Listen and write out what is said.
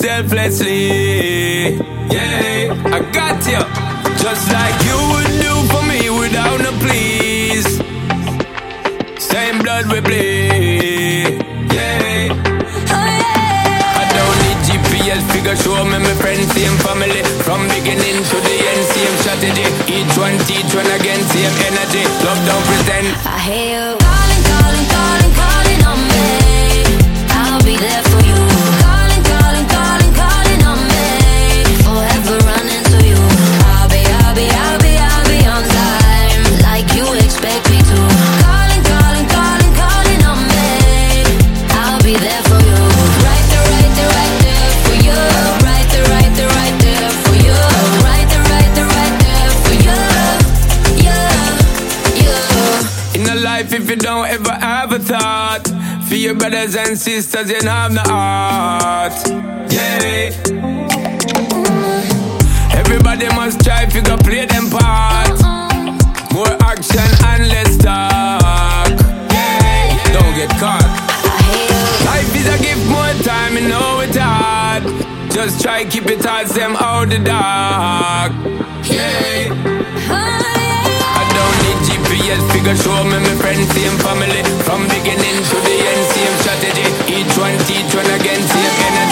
selflessly. Yeah, I got you. Just like you would do for me without no please. Same blood we bleed. Yeah. I don't need GPS figure show me my friends, same family. From beginning to the end, same strategy. Each one teach one again, same energy. Love don't pretend. I hear you calling, calling, calling, calling on me. I'll be there for you. Calling, calling, calling, calling on me. Forever running to you. I'll be on time, like you expect me to. Calling, calling, calling, calling on me. I'll be there for you. Right there, right there, right there for you. Right there, right there, right there for you. Right there, right there, right there for you. Yeah. In a life, if you don't ever have a thought for your brothers and sisters, you don't have no heart. Yeah. Everybody must try if you go play them part. More action and less talk. Yeah. Don't get caught. Life is a gift, more time, you know it's hard. Just try keep it thoughts them out the dark. Yeah. I don't need GPS figure show me my friends, same family. From beginning to the end, same strategy. Each one teach one again, same energy.